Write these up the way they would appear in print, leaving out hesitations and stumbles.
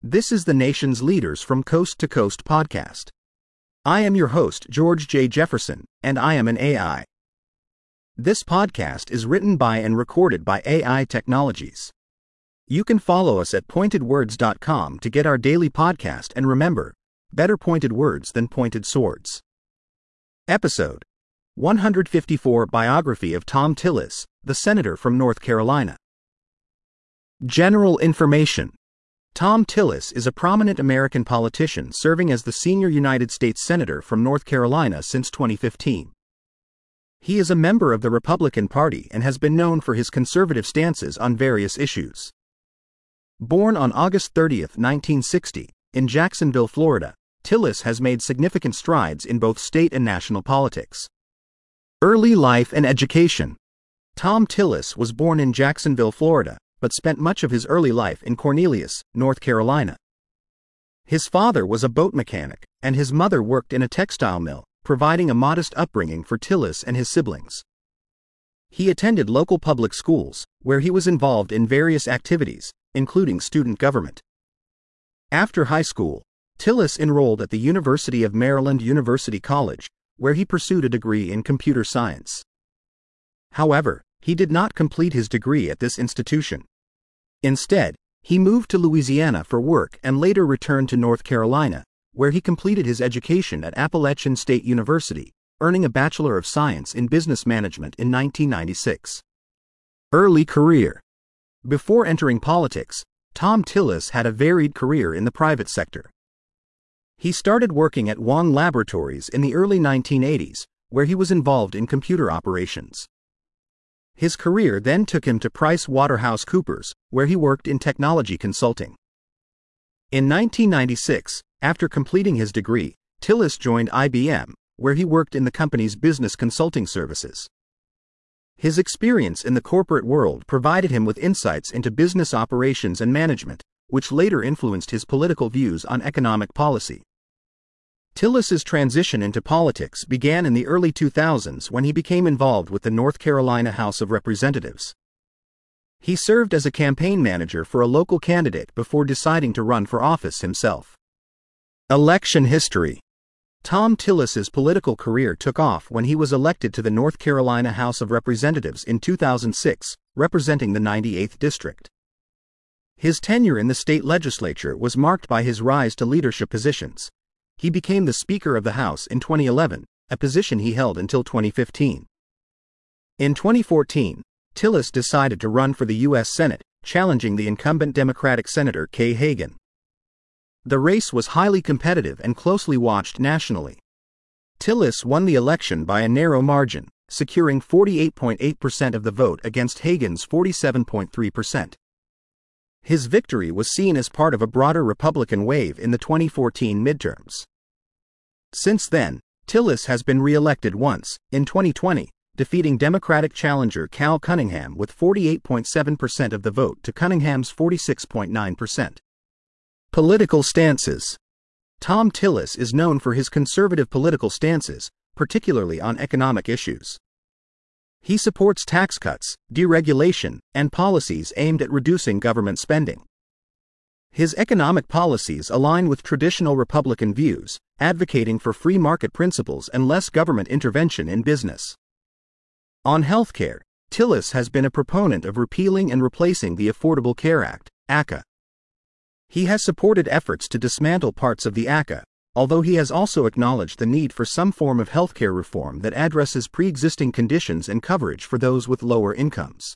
This is the nation's Leaders from Coast to Coast podcast. I am your host, George J. Jefferson, and I am an AI. This podcast is written by and recorded by AI Technologies. You can follow us at pointedwords.com to get our daily podcast, and remember, better pointed words than pointed swords. Episode 154, Biography of Thom Tillis, the Senator from North Carolina. General information. Thom Tillis is a prominent American politician serving as the senior United States Senator from North Carolina since 2015. He is a member of the Republican Party and has been known for his conservative stances on various issues. Born on August 30, 1960, in Jacksonville, Florida, Tillis has made significant strides in both state and national politics. Early life and education. Thom Tillis was born in Jacksonville, Florida, but spent much of his early life in Cornelius, North Carolina. His father was a boat mechanic, and his mother worked in a textile mill, providing a modest upbringing for Tillis and his siblings. He attended local public schools, where he was involved in various activities, including student government. After high school, Tillis enrolled at the University of Maryland University College, where he pursued a degree in computer science. However, he did not complete his degree at this institution. Instead, he moved to Louisiana for work and later returned to North Carolina, where he completed his education at Appalachian State University, earning a Bachelor of Science in Business Management in 1996. Early career. Before entering politics, Thom Tillis had a varied career in the private sector. He started working at Wang Laboratories in the early 1980s, where he was involved in computer operations. His career then took him to PricewaterhouseCoopers, where he worked in technology consulting. In 1996, after completing his degree, Tillis joined IBM, where he worked in the company's business consulting services. His experience in the corporate world provided him with insights into business operations and management, which later influenced his political views on economic policy. Tillis's transition into politics began in the early 2000s when he became involved with the North Carolina House of Representatives. He served as a campaign manager for a local candidate before deciding to run for office himself. Election history. Thom Tillis's political career took off when he was elected to the North Carolina House of Representatives in 2006, representing the 98th District. His tenure in the state legislature was marked by his rise to leadership positions. He became the Speaker of the House in 2011, a position he held until 2015. In 2014, Tillis decided to run for the U.S. Senate, challenging the incumbent Democratic Senator Kay Hagan. The race was highly competitive and closely watched nationally. Tillis won the election by a narrow margin, securing 48.8% of the vote against Hagan's 47.3%. His victory was seen as part of a broader Republican wave in the 2014 midterms. Since then, Tillis has been re-elected once, in 2020, defeating Democratic challenger Cal Cunningham with 48.7% of the vote to Cunningham's 46.9%. Political stances. Thom Tillis is known for his conservative political stances, particularly on economic issues. He supports tax cuts, deregulation, and policies aimed at reducing government spending. His economic policies align with traditional Republican views, advocating for free market principles and less government intervention in business. On healthcare, Tillis has been a proponent of repealing and replacing the Affordable Care Act, ACA. He has supported efforts to dismantle parts of the ACA, although he has also acknowledged the need for some form of healthcare reform that addresses pre-existing conditions and coverage for those with lower incomes.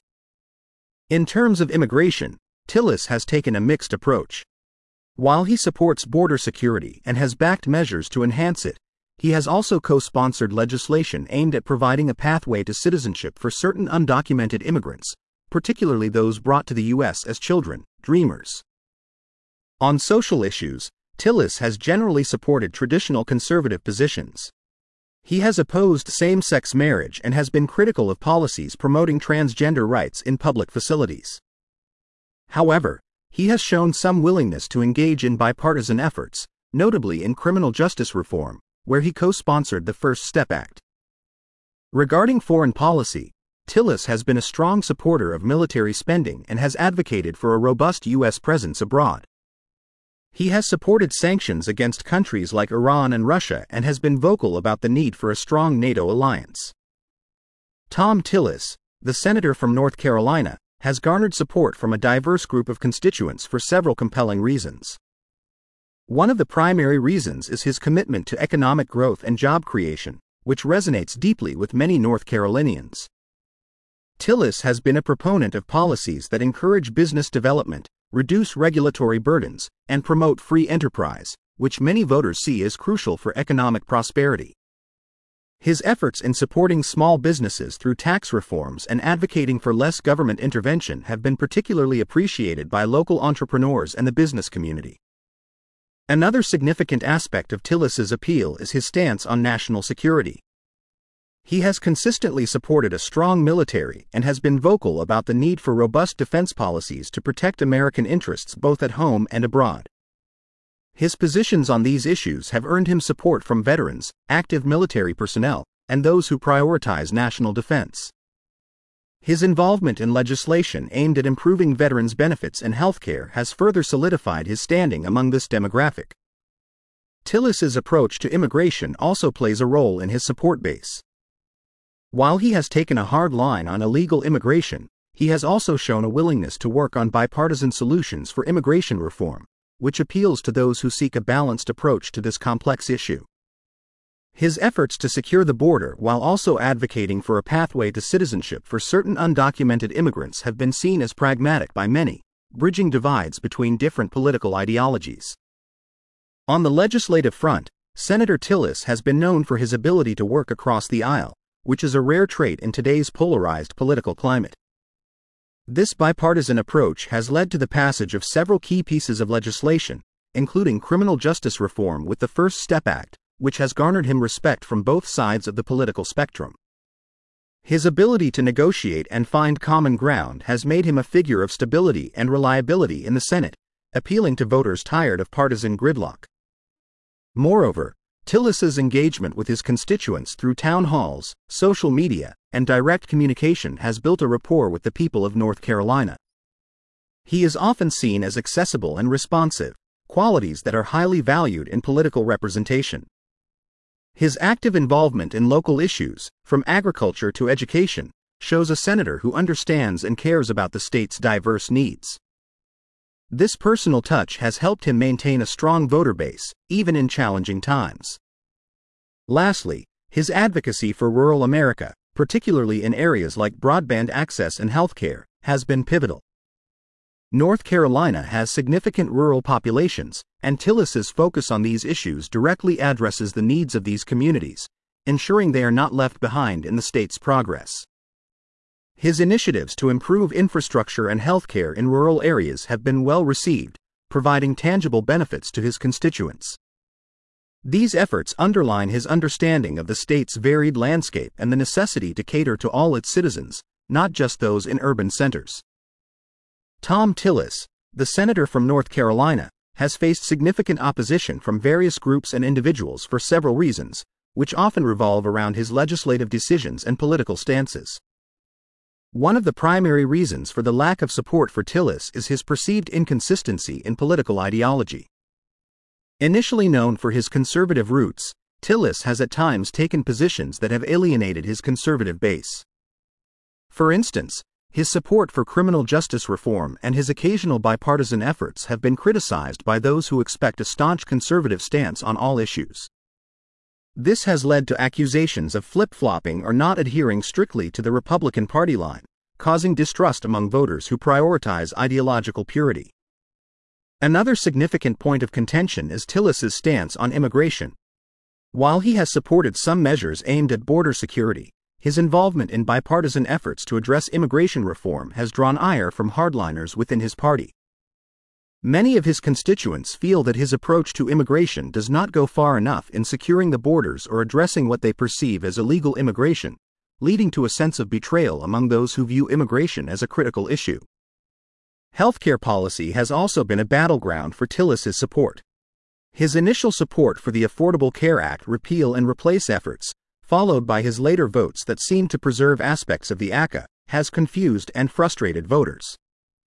In terms of immigration, Tillis has taken a mixed approach. While he supports border security and has backed measures to enhance it, he has also co-sponsored legislation aimed at providing a pathway to citizenship for certain undocumented immigrants, particularly those brought to the U.S. as children, dreamers. On social issues, Tillis has generally supported traditional conservative positions. He has opposed same-sex marriage and has been critical of policies promoting transgender rights in public facilities. However, he has shown some willingness to engage in bipartisan efforts, notably in criminal justice reform, where he co-sponsored the First Step Act. Regarding foreign policy, Tillis has been a strong supporter of military spending and has advocated for a robust U.S. presence abroad. He has supported sanctions against countries like Iran and Russia and has been vocal about the need for a strong NATO alliance. Thom Tillis, the senator from North Carolina, has garnered support from a diverse group of constituents for several compelling reasons. One of the primary reasons is his commitment to economic growth and job creation, which resonates deeply with many North Carolinians. Tillis has been a proponent of policies that encourage business development, reduce regulatory burdens, and promote free enterprise, which many voters see as crucial for economic prosperity. His efforts in supporting small businesses through tax reforms and advocating for less government intervention have been particularly appreciated by local entrepreneurs and the business community. Another significant aspect of Tillis's appeal is his stance on national security. He has consistently supported a strong military and has been vocal about the need for robust defense policies to protect American interests both at home and abroad. His positions on these issues have earned him support from veterans, active military personnel, and those who prioritize national defense. His involvement in legislation aimed at improving veterans' benefits and healthcare has further solidified his standing among this demographic. Tillis's approach to immigration also plays a role in his support base. While he has taken a hard line on illegal immigration, he has also shown a willingness to work on bipartisan solutions for immigration reform, which appeals to those who seek a balanced approach to this complex issue. His efforts to secure the border while also advocating for a pathway to citizenship for certain undocumented immigrants have been seen as pragmatic by many, bridging divides between different political ideologies. On the legislative front, Senator Tillis has been known for his ability to work across the aisle, which is a rare trait in today's polarized political climate. This bipartisan approach has led to the passage of several key pieces of legislation, including criminal justice reform with the First Step Act, which has garnered him respect from both sides of the political spectrum. His ability to negotiate and find common ground has made him a figure of stability and reliability in the Senate, appealing to voters tired of partisan gridlock. Moreover, Tillis's engagement with his constituents through town halls, social media, and direct communication has built a rapport with the people of North Carolina. He is often seen as accessible and responsive, qualities that are highly valued in political representation. His active involvement in local issues, from agriculture to education, shows a senator who understands and cares about the state's diverse needs. This personal touch has helped him maintain a strong voter base, even in challenging times. Lastly, his advocacy for rural America, particularly in areas like broadband access and healthcare, has been pivotal. North Carolina has significant rural populations, and Tillis's focus on these issues directly addresses the needs of these communities, ensuring they are not left behind in the state's progress. His initiatives to improve infrastructure and healthcare in rural areas have been well received, providing tangible benefits to his constituents. These efforts underline his understanding of the state's varied landscape and the necessity to cater to all its citizens, not just those in urban centers. Thom Tillis, the senator from North Carolina, has faced significant opposition from various groups and individuals for several reasons, which often revolve around his legislative decisions and political stances. One of the primary reasons for the lack of support for Tillis is his perceived inconsistency in political ideology. Initially known for his conservative roots, Tillis has at times taken positions that have alienated his conservative base. For instance, his support for criminal justice reform and his occasional bipartisan efforts have been criticized by those who expect a staunch conservative stance on all issues. This has led to accusations of flip-flopping or not adhering strictly to the Republican Party line, causing distrust among voters who prioritize ideological purity. Another significant point of contention is Tillis's stance on immigration. While he has supported some measures aimed at border security, his involvement in bipartisan efforts to address immigration reform has drawn ire from hardliners within his party. Many of his constituents feel that his approach to immigration does not go far enough in securing the borders or addressing what they perceive as illegal immigration, leading to a sense of betrayal among those who view immigration as a critical issue. Healthcare policy has also been a battleground for Tillis's support. His initial support for the Affordable Care Act repeal and replace efforts, followed by his later votes that seemed to preserve aspects of the ACA, has confused and frustrated voters.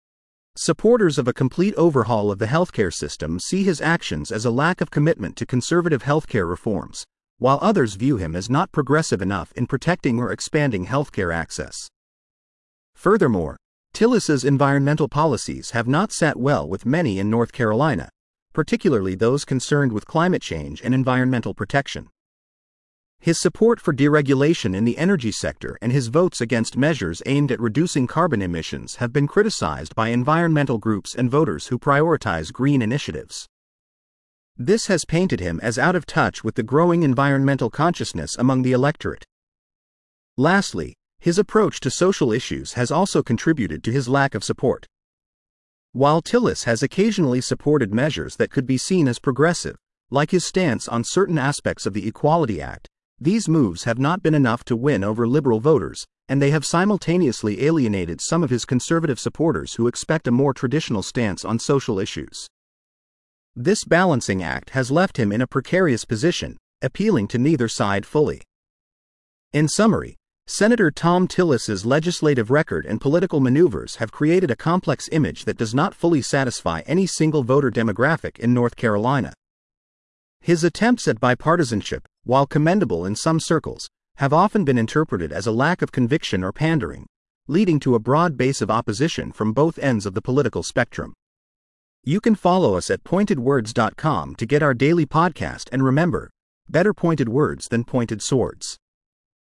Supporters of a complete overhaul of the healthcare system see his actions as a lack of commitment to conservative healthcare reforms, while others view him as not progressive enough in protecting or expanding healthcare access. Furthermore, Tillis's environmental policies have not sat well with many in North Carolina, particularly those concerned with climate change and environmental protection. His support for deregulation in the energy sector and his votes against measures aimed at reducing carbon emissions have been criticized by environmental groups and voters who prioritize green initiatives. This has painted him as out of touch with the growing environmental consciousness among the electorate. Lastly, his approach to social issues has also contributed to his lack of support. While Tillis has occasionally supported measures that could be seen as progressive, like his stance on certain aspects of the Equality Act, these moves have not been enough to win over liberal voters, and they have simultaneously alienated some of his conservative supporters who expect a more traditional stance on social issues. This balancing act has left him in a precarious position, appealing to neither side fully. In summary, Senator Thom Tillis's legislative record and political maneuvers have created a complex image that does not fully satisfy any single voter demographic in North Carolina. His attempts at bipartisanship, while commendable in some circles, have often been interpreted as a lack of conviction or pandering, leading to a broad base of opposition from both ends of the political spectrum. You can follow us at pointedwords.com to get our daily podcast, and remember, better pointed words than pointed swords.